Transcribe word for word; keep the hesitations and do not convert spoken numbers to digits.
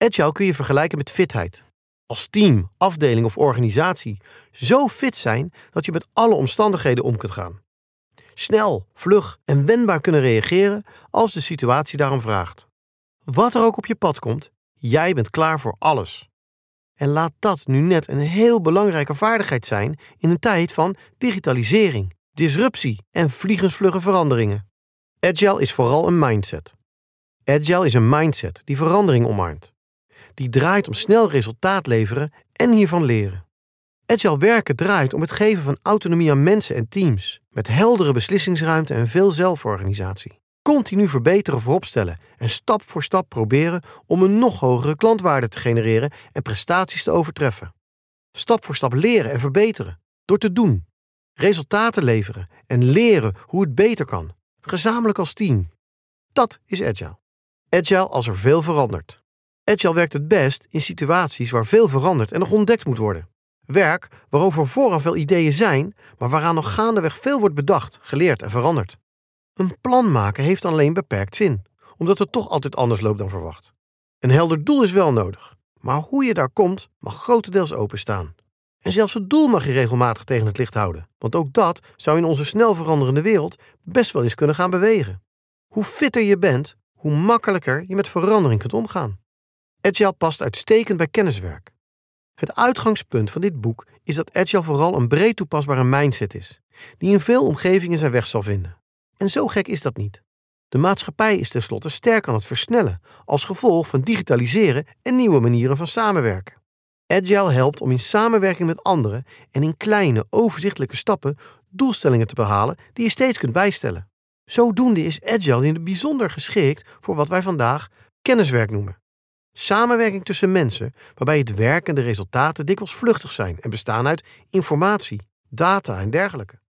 Agile kun je vergelijken met fitheid. Als team, afdeling of organisatie zo fit zijn dat je met alle omstandigheden om kunt gaan. Snel, vlug en wendbaar kunnen reageren als de situatie daarom vraagt. Wat er ook op je pad komt, jij bent klaar voor alles. En laat dat nu net een heel belangrijke vaardigheid zijn in een tijd van digitalisering, disruptie en vliegensvlugge veranderingen. Agile is vooral een mindset. Agile is een mindset die verandering omarmt. Die draait om snel resultaat leveren en hiervan leren. Agile werken draait om het geven van autonomie aan mensen en teams, met heldere beslissingsruimte en veel zelforganisatie. Continu verbeteren voorop stellen en stap voor stap proberen om een nog hogere klantwaarde te genereren en prestaties te overtreffen. Stap voor stap leren en verbeteren, door te doen. Resultaten leveren en leren hoe het beter kan, gezamenlijk als team. Dat is Agile. Agile als er veel verandert. Agile werkt het best in situaties waar veel verandert en nog ontdekt moet worden. Werk waarover vooraf wel ideeën zijn, maar waaraan nog gaandeweg veel wordt bedacht, geleerd en veranderd. Een plan maken heeft alleen beperkt zin, omdat het toch altijd anders loopt dan verwacht. Een helder doel is wel nodig, maar hoe je daar komt mag grotendeels openstaan. En zelfs het doel mag je regelmatig tegen het licht houden, want ook dat zou in onze snel veranderende wereld best wel eens kunnen gaan bewegen. Hoe fitter je bent, hoe makkelijker je met verandering kunt omgaan. Agile past uitstekend bij kenniswerk. Het uitgangspunt van dit boek is dat Agile vooral een breed toepasbare mindset is, die in veel omgevingen zijn weg zal vinden. En zo gek is dat niet. De maatschappij is tenslotte sterk aan het versnellen, als gevolg van digitaliseren en nieuwe manieren van samenwerken. Agile helpt om in samenwerking met anderen en in kleine, overzichtelijke stappen doelstellingen te behalen die je steeds kunt bijstellen. Zodoende is Agile in het bijzonder geschikt voor wat wij vandaag kenniswerk noemen. Samenwerking tussen mensen, waarbij het werk en de resultaten dikwijls vluchtig zijn en bestaan uit informatie, data en dergelijke.